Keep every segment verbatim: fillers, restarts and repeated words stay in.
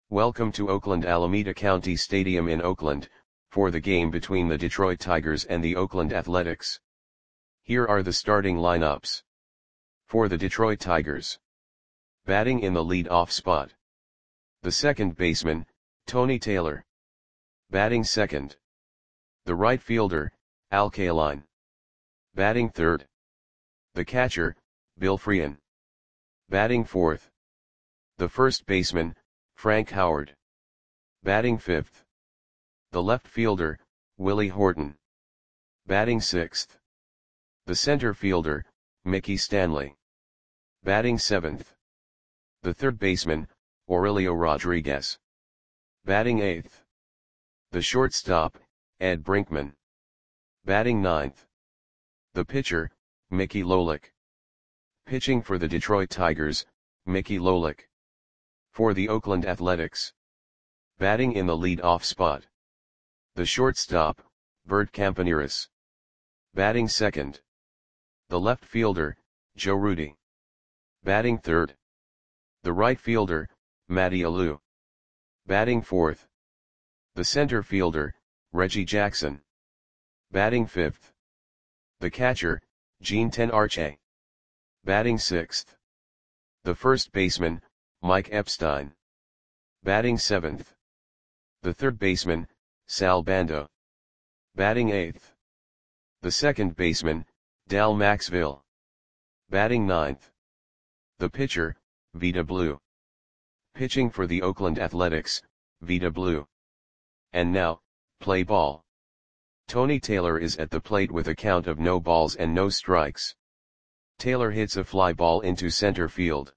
Welcome to Oakland Alameda County Stadium in Oakland, for the game between the Detroit Tigers and the Oakland Athletics. Here are the starting lineups. For the Detroit Tigers. Batting in the lead-off spot. The second baseman, Tony Taylor. Batting second. The right fielder, Al Kaline. Batting third. The catcher, Bill Frein. Batting fourth. The first baseman, Frank Howard. Batting fifth. The left fielder, Willie Horton. Batting sixth. The center fielder, Mickey Stanley. Batting seventh. The third baseman, Aurelio Rodriguez. Batting eighth. The shortstop, Ed Brinkman. Batting ninth. The pitcher, Mickey Lolich. Pitching for the Detroit Tigers, Mickey Lolich. For the Oakland Athletics. Batting in the lead-off spot. The shortstop, Bert Campaneris. Batting second. The left fielder, Joe Rudi. Batting third. The right fielder, Matty Alou. Batting fourth. The center fielder, Reggie Jackson. Batting fifth. The catcher, Gene Tenarche. Batting sixth. The first baseman, Mike Epstein. Batting seventh. The third baseman, Sal Bando. Batting eighth. The second baseman, Dal Maxville. Batting ninth. The pitcher, Vida Blue. Pitching for the Oakland Athletics, Vida Blue. And now, play ball. Tony Taylor is at the plate with a count of no balls and no strikes. Taylor hits a fly ball into center field.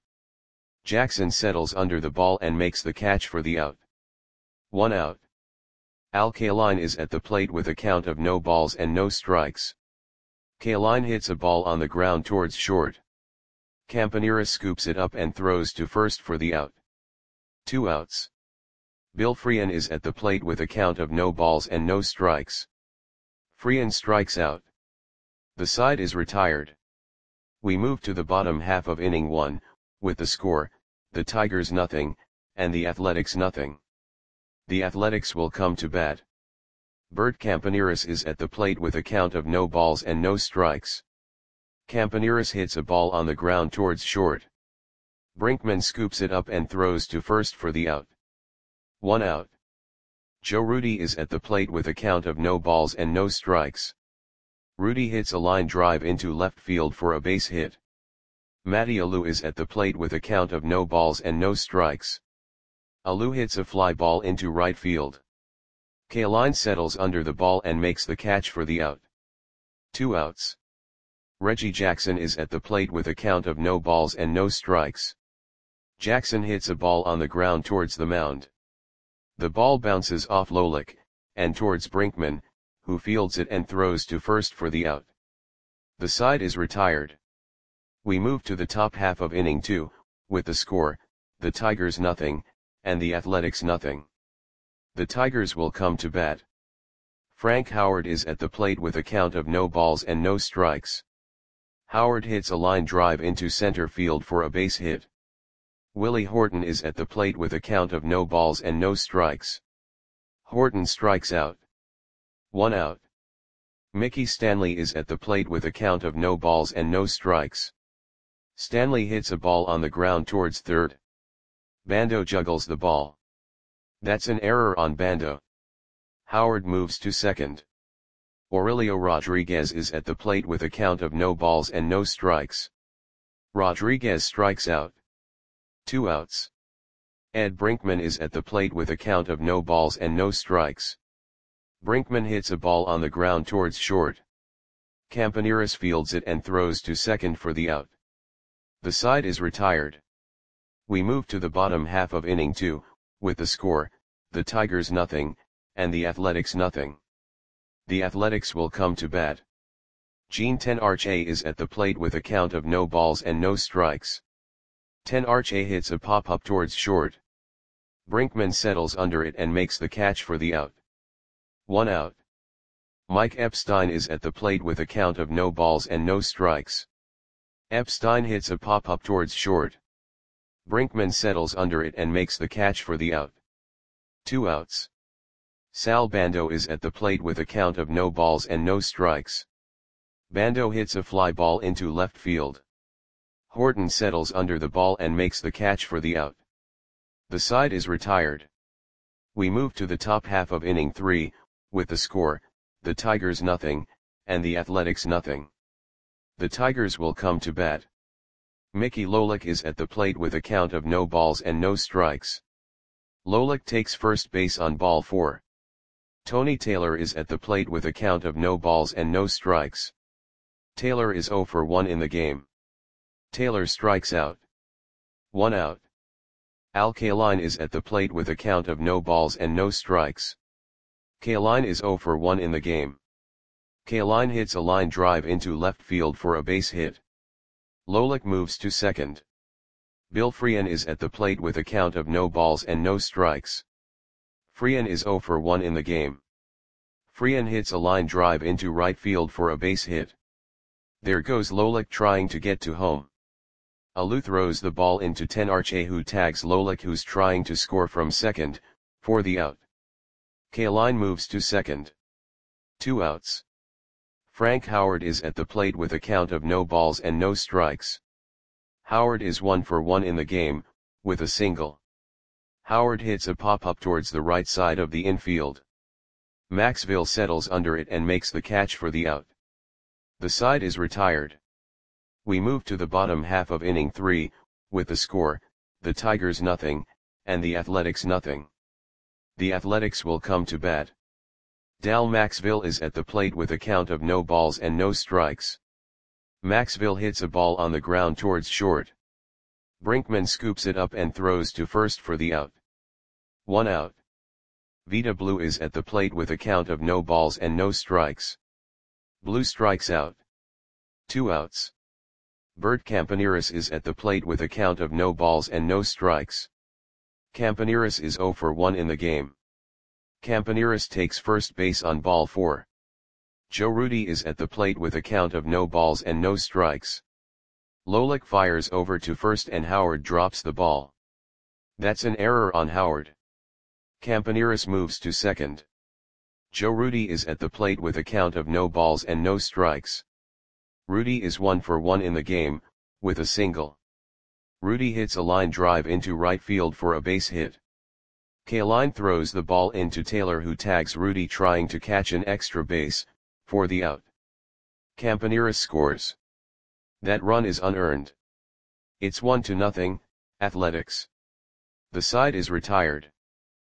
Jackson settles under the ball and makes the catch for the out. One out. Al Kaline is at the plate with a count of no balls and no strikes. Kaline hits a ball on the ground towards short. Campaneris scoops it up and throws to first for the out. Two outs. Bill Frein is at the plate with a count of no balls and no strikes. Frein strikes out. The side is retired. We move to the bottom half of inning one, with the score, the Tigers nothing, and the Athletics nothing. The Athletics will come to bat. Bert Campaneris is at the plate with a count of no balls and no strikes. Campaneris hits a ball on the ground towards short. Brinkman scoops it up and throws to first for the out. One out. Joe Rudi is at the plate with a count of no balls and no strikes. Rudi hits a line drive into left field for a base hit. Matty Alou is at the plate with a count of no balls and no strikes. Alou hits a fly ball into right field. Kaline settles under the ball and makes the catch for the out. Two outs. Reggie Jackson is at the plate with a count of no balls and no strikes. Jackson hits a ball on the ground towards the mound. The ball bounces off Lolich, and towards Brinkman, who fields it and throws to first for the out. The side is retired. We move to the top half of inning two, with the score, the Tigers nothing, and the Athletics nothing. The Tigers will come to bat. Frank Howard is at the plate with a count of no balls and no strikes. Howard hits a line drive into center field for a base hit. Willie Horton is at the plate with a count of no balls and no strikes. Horton strikes out. One out. Mickey Stanley is at the plate with a count of no balls and no strikes. Stanley hits a ball on the ground towards third. Bando juggles the ball. That's an error on Bando. Howard moves to second. Aurelio Rodriguez is at the plate with a count of no balls and no strikes. Rodriguez strikes out. Two outs. Ed Brinkman is at the plate with a count of no balls and no strikes. Brinkman hits a ball on the ground towards short. Campaneris fields it and throws to second for the out. The side is retired. We move to the bottom half of inning two, with the score, the Tigers nothing, and the Athletics nothing. The Athletics will come to bat. Gene Tenarche is at the plate with a count of no balls and no strikes. Tenarche hits a pop-up towards short. Brinkman settles under it and makes the catch for the out. One out. Mike Epstein is at the plate with a count of no balls and no strikes. Epstein hits a pop-up towards short. Brinkman settles under it and makes the catch for the out. two outs. Sal Bando is at the plate with a count of no balls and no strikes. Bando hits a fly ball into left field. Horton settles under the ball and makes the catch for the out. The side is retired. We move to the top half of inning three, with the score, the Tigers nothing, and the Athletics nothing. The Tigers will come to bat. Mickey Lolich is at the plate with a count of no balls and no strikes. Lolich takes first base on ball four. Tony Taylor is at the plate with a count of no balls and no strikes. Taylor is oh for one in the game. Taylor strikes out. One out. Al Kaline is at the plate with a count of no balls and no strikes. Kaline is oh for one in the game. Kaline hits a line drive into left field for a base hit. Lolich moves to second. Bill Freehan is at the plate with a count of no balls and no strikes. Freehan is oh for one in the game. Freehan hits a line drive into right field for a base hit. There goes Lolich trying to get to home. Alou throws the ball into ten Arche, who tags Lolich, who's trying to score from second, for the out. Kaline moves to second. Two outs. Frank Howard is at the plate with a count of no balls and no strikes. Howard is one for one in the game, with a single. Howard hits a pop-up towards the right side of the infield. Maxville settles under it and makes the catch for the out. The side is retired. We move to the bottom half of inning three, with the score, the Tigers nothing, and the Athletics nothing. The Athletics will come to bat. Dal Maxville is at the plate with a count of no balls and no strikes. Maxville hits a ball on the ground towards short. Brinkman scoops it up and throws to first for the out. One out. Vita Blue is at the plate with a count of no balls and no strikes. Blue strikes out. Two outs. Bert Campaneris is at the plate with a count of no balls and no strikes. Campaneris is oh for one in the game. Campaneris takes first base on ball four. Joe Rudi is at the plate with a count of no balls and no strikes. Lolich fires over to first and Howard drops the ball. That's an error on Howard. Campaneris moves to second. Joe Rudi is at the plate with a count of no balls and no strikes. Rudi is one for one in the game, with a single. Rudi hits a line drive into right field for a base hit. Kaline throws the ball into Taylor, who tags Rudi trying to catch an extra base, for the out. Campaneris scores. That run is unearned. It's one to nothing, Athletics. The side is retired.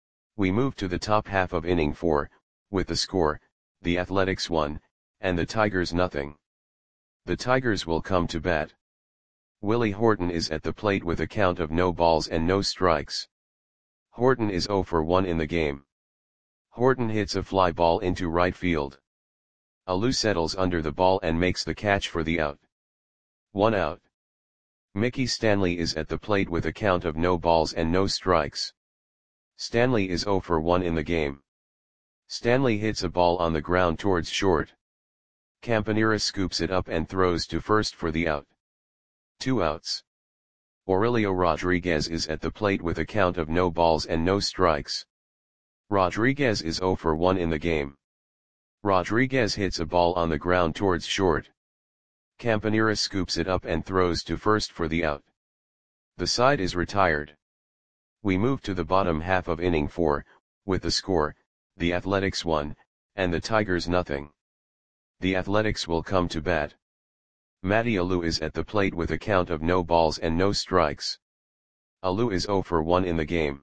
We move to the top half of inning four, with the score, the Athletics one, and the Tigers nothing. The Tigers will come to bat. Willie Horton is at the plate with a count of no balls and no strikes. Horton is oh for one in the game. Horton hits a fly ball into right field. Alou settles under the ball and makes the catch for the out. One out. Mickey Stanley is at the plate with a count of no balls and no strikes. Stanley is oh for one in the game. Stanley hits a ball on the ground towards short. Campaneris scoops it up and throws to first for the out. Two outs. Aurelio Rodriguez is at the plate with a count of no balls and no strikes. Rodriguez is oh for one in the game. Rodriguez hits a ball on the ground towards short. Campaneris scoops it up and throws to first for the out. The side is retired. We move to the bottom half of inning four, with the score, the Athletics one, and the Tigers nothing. The Athletics will come to bat. Matty Alou is at the plate with a count of no balls and no strikes. Alou is oh for one in the game.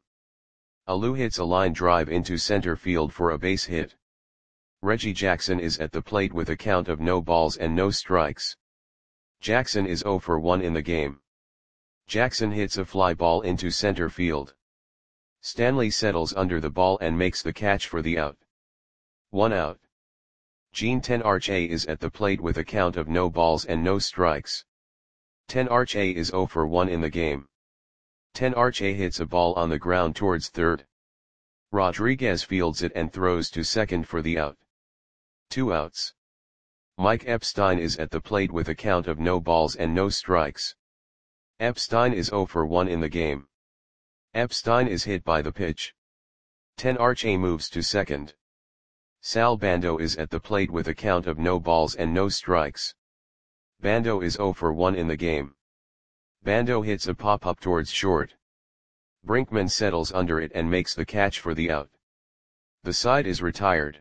Alou hits a line drive into center field for a base hit. Reggie Jackson is at the plate with a count of no balls and no strikes. Jackson is oh for one in the game. Jackson hits a fly ball into center field. Stanley settles under the ball and makes the catch for the out. One out. Gene ten Arche is at the plate with a count of no balls and no strikes. ten Arche is oh for one in the game. ten Arche hits a ball on the ground towards third. Rodriguez fields it and throws to second for the out. Two outs. Mike Epstein is at the plate with a count of no balls and no strikes. Epstein is oh for one in the game. Epstein is hit by the pitch. ten Arche moves to second. Sal Bando is at the plate with a count of no balls and no strikes. Bando is zero for one in the game. Bando hits a pop-up towards short. Brinkman settles under it and makes the catch for the out. The side is retired.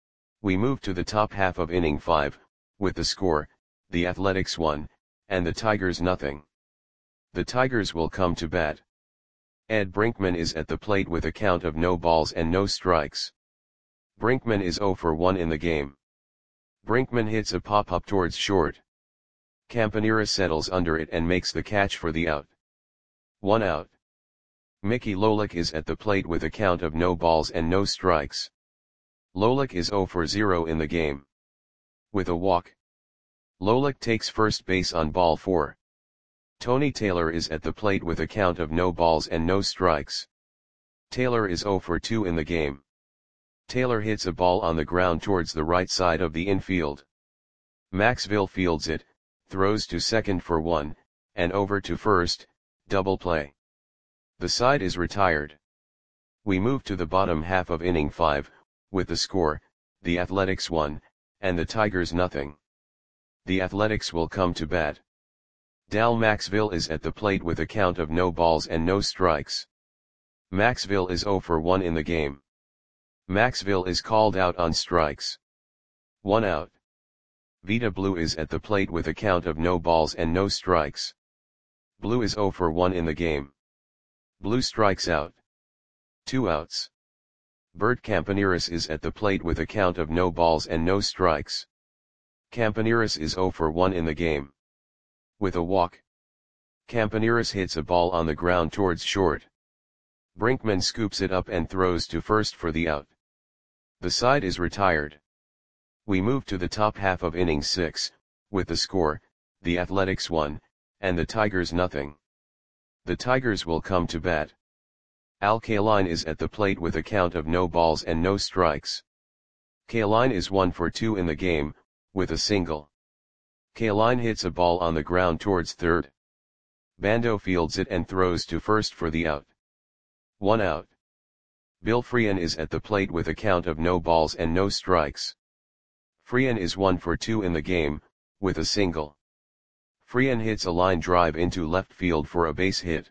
We move to the top half of inning five, with the score, the Athletics one, and the Tigers nothing. The Tigers will come to bat. Ed Brinkman is at the plate with a count of no balls and no strikes. Brinkman is zero for one in the game. Brinkman hits a pop-up towards short. Campanera settles under it and makes the catch for the out. One out. Mickey Lolich is at the plate with a count of no balls and no strikes. Lolich is zero for zero in the game. With a walk. Lolich takes first base on ball four. Tony Taylor is at the plate with a count of no balls and no strikes. Taylor is zero for two in the game. Taylor hits a ball on the ground towards the right side of the infield. Maxville fields it, throws to second for one, and over to first, double play. The side is retired. We move to the bottom half of inning five, with the score, the Athletics one, and the Tigers nothing. The Athletics will come to bat. Dal Maxville is at the plate with a count of no balls and no strikes. Maxville is zero for one in the game. Maxville is called out on strikes. One out. Vita Blue is at the plate with a count of no balls and no strikes. Blue is zero for one in the game. Blue strikes out. Two outs. Bert Campaneris is at the plate with a count of no balls and no strikes. Campaneris is zero for one in the game. With a walk. Campaneris hits a ball on the ground towards short. Brinkman scoops it up and throws to first for the out. The side is retired. We move to the top half of inning six, with the score, the Athletics one, and the Tigers nothing. The Tigers will come to bat. Al Kaline is at the plate with a count of no balls and no strikes. Kaline is one for two in the game, with a single. Kaline hits a ball on the ground towards third. Bando fields it and throws to first for the out. One out. Bill Freehan is at the plate with a count of no balls and no strikes. Freehan is one for two in the game, with a single. Freehan hits a line drive into left field for a base hit.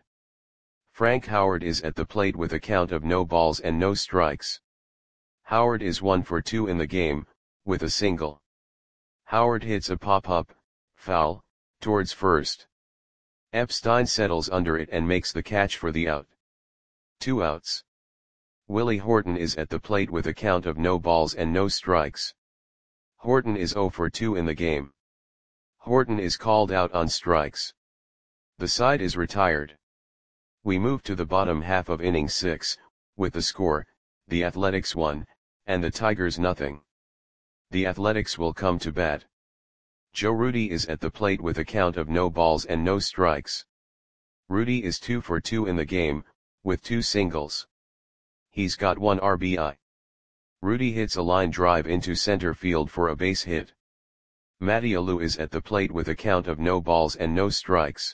Frank Howard is at the plate with a count of no balls and no strikes. Howard is one for two in the game, with a single. Howard hits a pop-up, foul, towards first. Epstein settles under it and makes the catch for the out. Two outs. Willie Horton is at the plate with a count of no balls and no strikes. Horton is zero for two in the game. Horton is called out on strikes. The side is retired. We move to the bottom half of inning six, with the score, the Athletics one, and the Tigers nothing. The Athletics will come to bat. Joe Rudy is at the plate with a count of no balls and no strikes. Rudy is two for two in the game, with two singles. He's got one R B I. Rudy hits a line drive into center field for a base hit. Matty Alou is at the plate with a count of no balls and no strikes.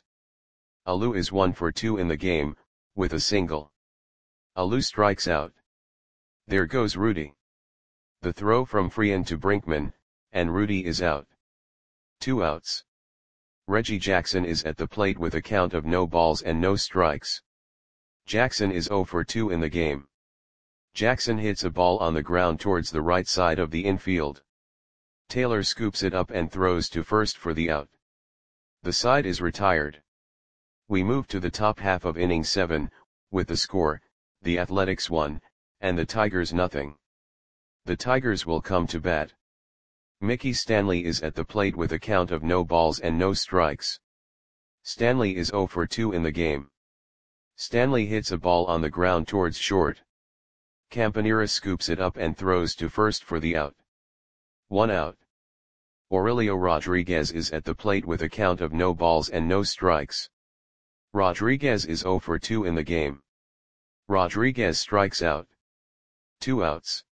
Alou is one for two in the game, with a single. Alou strikes out. There goes Rudy. The throw from Freehan to Brinkman, and Rudy is out. Two outs. Reggie Jackson is at the plate with a count of no balls and no strikes. Jackson is zero for two in the game. Jackson hits a ball on the ground towards the right side of the infield. Taylor scoops it up and throws to first for the out. The side is retired. We move to the top half of inning seven, with the score, the Athletics one, and the Tigers nothing. The Tigers will come to bat. Mickey Stanley is at the plate with a count of no balls and no strikes. Stanley is zero for two in the game. Stanley hits a ball on the ground towards short. Campanera scoops it up and throws to first for the out. One out. Aurelio Rodriguez is at the plate with a count of no balls and no strikes. Rodriguez is zero for two in the game. Rodriguez strikes out. Two outs.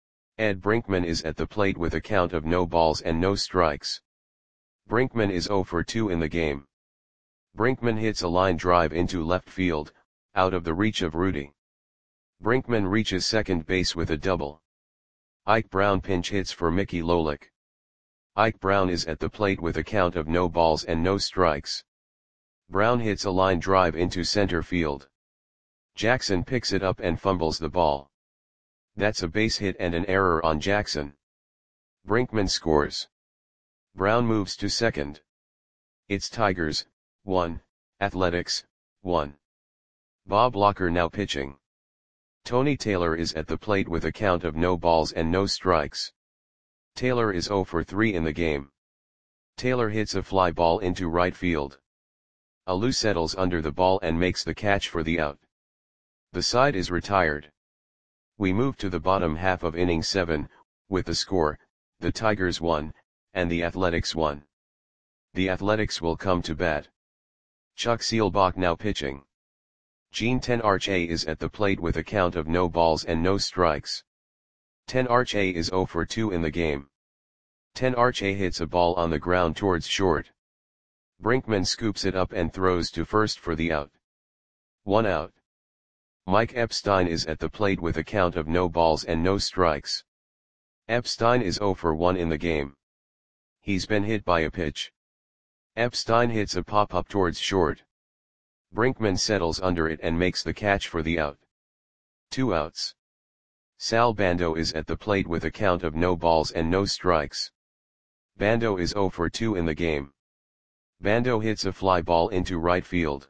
Ed Brinkman is at the plate with a count of no balls and no strikes. Brinkman is zero for two in the game. Brinkman hits a line drive into left field, out of the reach of Rudy. Brinkman reaches second base with a double. Ike Brown pinch hits for Mickey Lolich. Ike Brown is at the plate with a count of no balls and no strikes. Brown hits a line drive into center field. Jackson picks it up and fumbles the ball. That's a base hit and an error on Jackson. Brinkman scores. Brown moves to second. It's Tigers, one, Athletics, one. Bob Locker now pitching. Tony Taylor is at the plate with a count of no balls and no strikes. Taylor is zero for three in the game. Taylor hits a fly ball into right field. Alou settles under the ball and makes the catch for the out. The side is retired. We move to the bottom half of inning seven, with the score, the Tigers one, and the Athletics one. The Athletics will come to bat. Chuck Seelbach now pitching. Gene Tenarche is at the plate with a count of no balls and no strikes. Tenarche is zero for two in the game. Tenarche hits a ball on the ground towards short. Brinkman scoops it up and throws to first for the out. One out. Mike Epstein is at the plate with a count of no balls and no strikes. Epstein is zero for one in the game. He's been hit by a pitch. Epstein hits a pop-up towards short. Brinkman settles under it and makes the catch for the out. Two outs. Sal Bando is at the plate with a count of no balls and no strikes. Bando is zero for two in the game. Bando hits a fly ball into right field.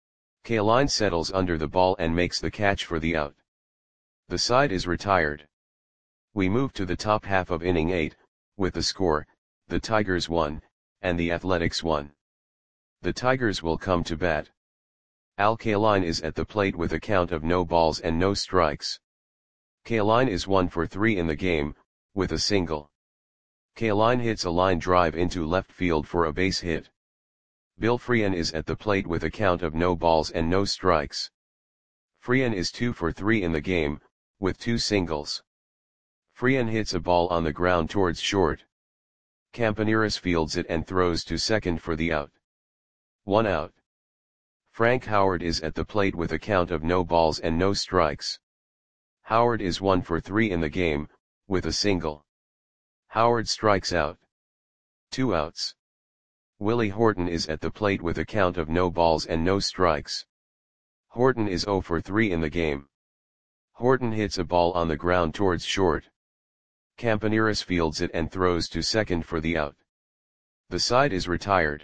Kaline settles under the ball and makes the catch for the out. The side is retired. We move to the top half of inning eight, with the score, the Tigers one, and the Athletics one. The Tigers will come to bat. Al Kaline is at the plate with a count of no balls and no strikes. Kaline is one for three in the game, with a single. Kaline hits a line drive into left field for a base hit. Bill Freehan is at the plate with a count of no balls and no strikes. Freehan is two for three in the game, with two singles. Freehan hits a ball on the ground towards short. Campaneris fields it and throws to second for the out. One out. Frank Howard is at the plate with a count of no balls and no strikes. Howard is one for three in the game, with a single. Howard strikes out. Two outs. Willie Horton is at the plate with a count of no balls and no strikes. Horton is zero for three in the game. Horton hits a ball on the ground towards short. Campaneris fields it and throws to second for the out. The side is retired.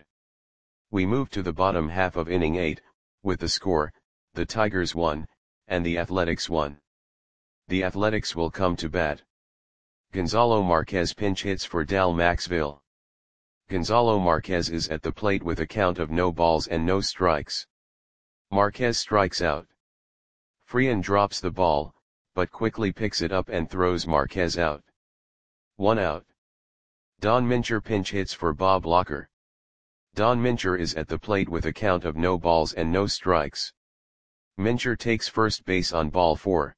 We move to the bottom half of inning eight, with the score, the Tigers one, and the Athletics one. The Athletics will come to bat. Gonzalo Marquez pinch hits for Dal Maxville. Gonzalo Marquez is at the plate with a count of no balls and no strikes. Marquez strikes out. Freehan drops the ball, but quickly picks it up and throws Marquez out. One out. Don Mincher pinch hits for Bob Locker. Don Mincher is at the plate with a count of no balls and no strikes. Mincher takes first base on ball four.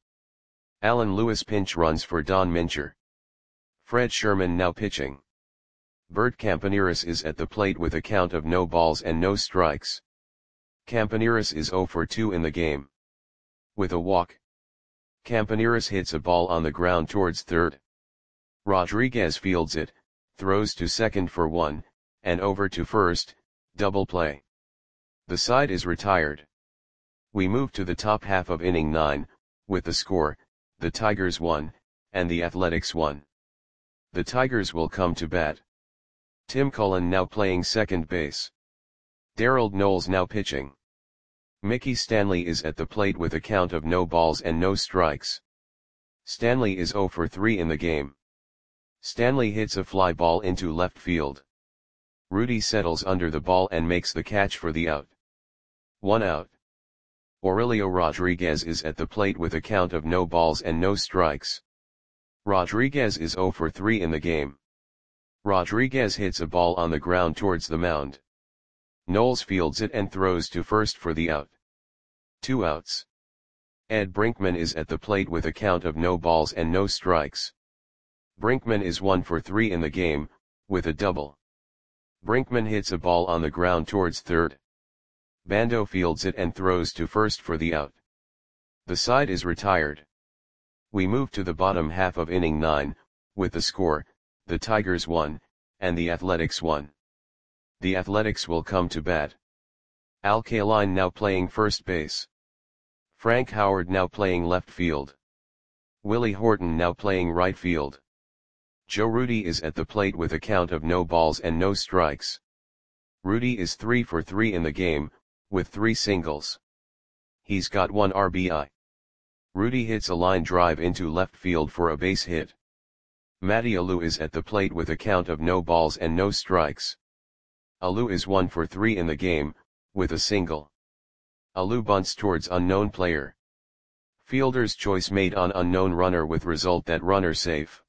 Alan Lewis pinch runs for Don Mincher. Fred Sherman now pitching. Bert Campaneris is at the plate with a count of no balls and no strikes. Campaneris is zero for two in the game. With a walk. Campaneris hits a ball on the ground towards third. Rodriguez fields it, throws to second for one, and over to first, double play. The side is retired. We move to the top half of inning nine, with the score, the Tigers one, and the Athletics one. The Tigers will come to bat. Tim Cullen now playing second base. Darrell Knowles now pitching. Mickey Stanley is at the plate with a count of no balls and no strikes. Stanley is zero for three in the game. Stanley hits a fly ball into left field. Rudy settles under the ball and makes the catch for the out. One out. Aurelio Rodriguez is at the plate with a count of no balls and no strikes. Rodriguez is zero for three in the game. Rodriguez hits a ball on the ground towards the mound. Knowles fields it and throws to first for the out. Two outs. Ed Brinkman is at the plate with a count of no balls and no strikes. Brinkman is one for three in the game, with a double. Brinkman hits a ball on the ground towards third. Bando fields it and throws to first for the out. The side is retired. We move to the bottom half of inning nine, with the score, the Tigers one, and the Athletics one. The Athletics will come to bat. Al Kaline now playing first base. Frank Howard now playing left field. Willie Horton now playing right field. Joe Rudi is at the plate with a count of no balls and no strikes. Rudi is three for three in the game, with three singles. He's got one R B I. Rudi hits a line drive into left field for a base hit. Matty Alou is at the plate with a count of no balls and no strikes. Alou is one for three in the game, with a single. Alou bunts towards unknown player. Fielder's choice made on unknown runner with result that runner safe.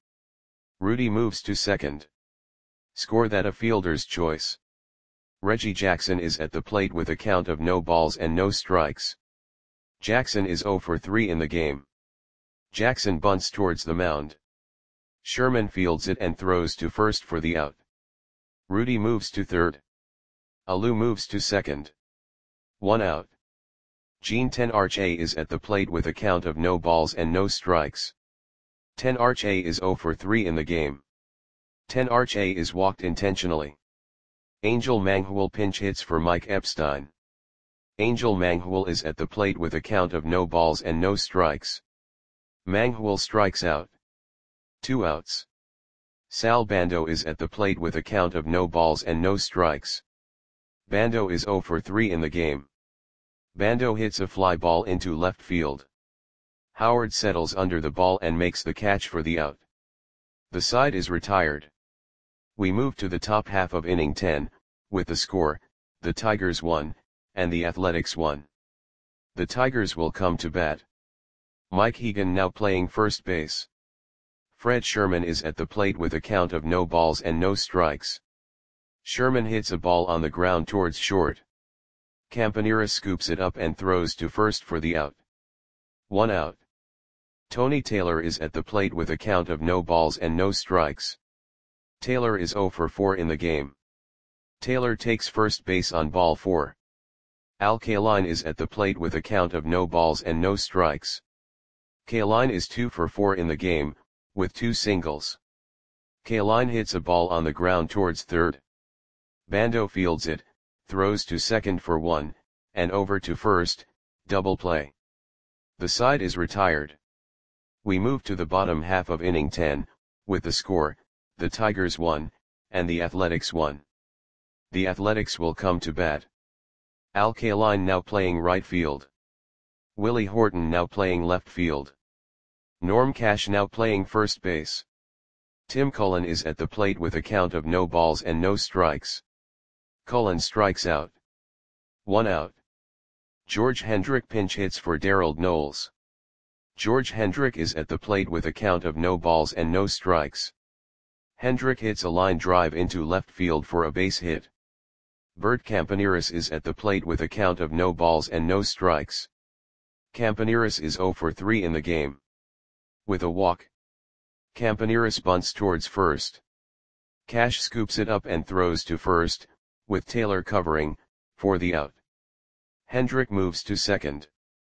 Rudi moves to second. Score that a fielder's choice. Reggie Jackson is at the plate with a count of no balls and no strikes. Jackson is zero for three in the game. Jackson bunts towards the mound. Sherman fields it and throws to first for the out. Rudi moves to third. Alou moves to second. One out. Gene Tenarche is at the plate with a count of no balls and no strikes. Tenarche is zero for three in the game. Tenarche is walked intentionally. Angel Manghul pinch hits for Mike Epstein. Angel Manghul is at the plate with a count of no balls and no strikes. Manghul strikes out. Two outs. Sal Bando is at the plate with a count of no balls and no strikes. Bando is zero for three in the game. Bando hits a fly ball into left field. Howard settles under the ball and makes the catch for the out. The side is retired. We move to the top half of inning ten, with the score, the Tigers one, and the Athletics one. The Tigers will come to bat. Mike Hegan now playing first base. Fred Sherman is at the plate with a count of no balls and no strikes. Sherman hits a ball on the ground towards short. Campanera scoops it up and throws to first for the out. One out. Tony Taylor is at the plate with a count of no balls and no strikes. Taylor is zero for four in the game. Taylor takes first base on ball four. Al Kaline is at the plate with a count of no balls and no strikes. Kaline is two for four in the game, with two singles. Kaline hits a ball on the ground towards third. Bando fields it, throws to second for one, and over to first, double play. The side is retired. We move to the bottom half of inning ten, with the score, the Tigers one, and the Athletics one. The Athletics will come to bat. Al Kaline now playing right field. Willie Horton now playing left field. Norm Cash now playing first base. Tim Cullen is at the plate with a count of no balls and no strikes. Cullen strikes out. One out. George Hendrick pinch hits for Darrell Knowles. George Hendrick is at the plate with a count of no balls and no strikes. Hendrick hits a line drive into left field for a base hit. Bert Campaneris is at the plate with a count of no balls and no strikes. Campaneris is zero for three in the game. With a walk. Campaneris bunts towards first. Cash scoops it up and throws to first, with Taylor covering, for the out. Hendrick moves to second.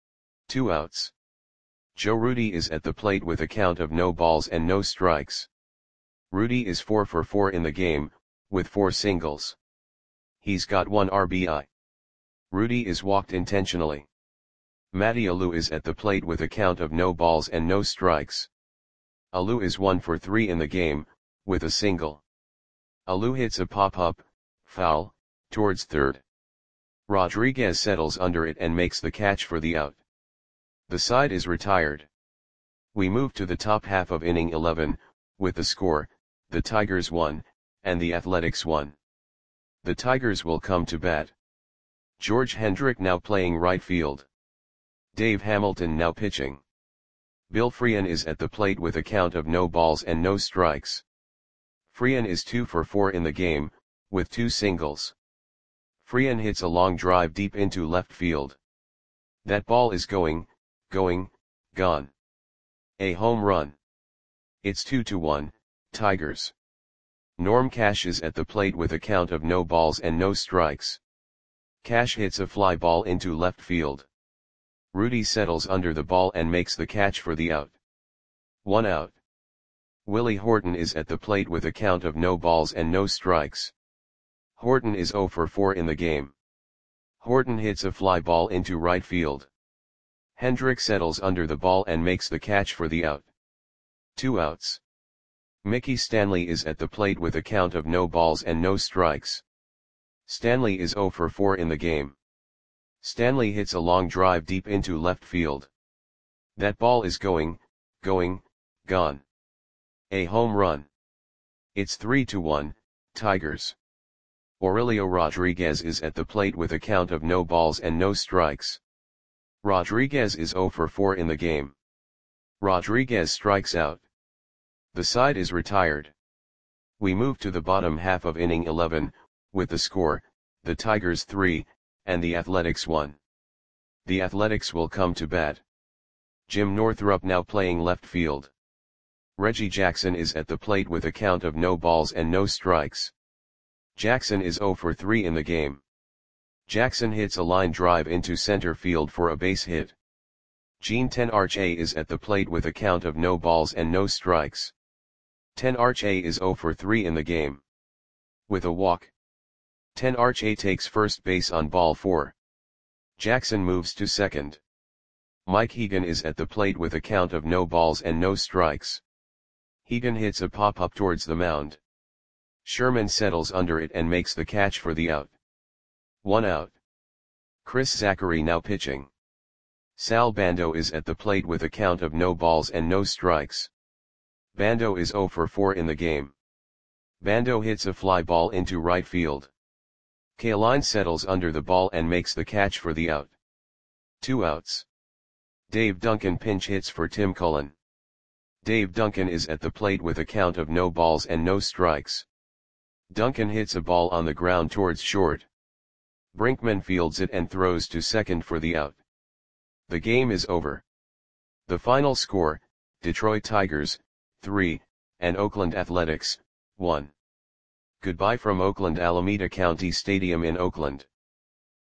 Two outs. Joe Rudi is at the plate with a count of no balls and no strikes. Rudi is four for four in the game, with four singles. He's got one R B I. Rudi is walked intentionally. Matty Alou is at the plate with a count of no balls and no strikes. Alou is one for three in the game, with a single. Alou hits a pop-up, foul, towards third. Rodriguez settles under it and makes the catch for the out. The side is retired. We move to the top half of inning eleven, with the score, the Tigers one, and the Athletics one. The Tigers will come to bat. George Hendrick now playing right field. Dave Hamilton now pitching. Bill Freehan is at the plate with a count of no balls and no strikes. Freehan is two for four in the game, with two singles. Freehan hits a long drive deep into left field. That ball is going, going, gone. A home run. It's two to one, Tigers. Norm Cash is at the plate with a count of no balls and no strikes. Cash hits a fly ball into left field. Rudy settles under the ball and makes the catch for the out. One out. Willie Horton is at the plate with a count of no balls and no strikes. Horton is zero for four in the game. Horton hits a fly ball into right field. Hendrick settles under the ball and makes the catch for the out. Two outs. Mickey Stanley is at the plate with a count of no balls and no strikes. Stanley is zero for four in the game. Stanley hits a long drive deep into left field. That ball is going, going, gone. A home run. It's three to one, Tigers. Aurelio Rodriguez is at the plate with a count of no balls and no strikes. Rodriguez is zero for four in the game. Rodriguez strikes out. The side is retired. We move to the bottom half of inning eleven, with the score, the Tigers three, and the Athletics one. The Athletics will come to bat. Jim Northrup now playing left field. Reggie Jackson is at the plate with a count of no balls and no strikes. Jackson is zero for three in the game. Jackson hits a line drive into center field for a base hit. Gene Tenarche is at the plate with a count of no balls and no strikes. Tenarche is zero for three in the game. With a walk. Tenarche takes first base on ball four. Jackson moves to second. Mike Hegan is at the plate with a count of no balls and no strikes. Hegan hits a pop-up towards the mound. Sherman settles under it and makes the catch for the out. One out. Chris Zachary now pitching. Sal Bando is at the plate with a count of no balls and no strikes. Bando is zero for four in the game. Bando hits a fly ball into right field. Kaline settles under the ball and makes the catch for the out. Two outs. Dave Duncan pinch hits for Tim Cullen. Dave Duncan is at the plate with a count of no balls and no strikes. Duncan hits a ball on the ground towards short. Brinkman fields it and throws to second for the out. The game is over. The final score, Detroit Tigers, three, and Oakland Athletics, one. Goodbye from Oakland Alameda County Stadium in Oakland.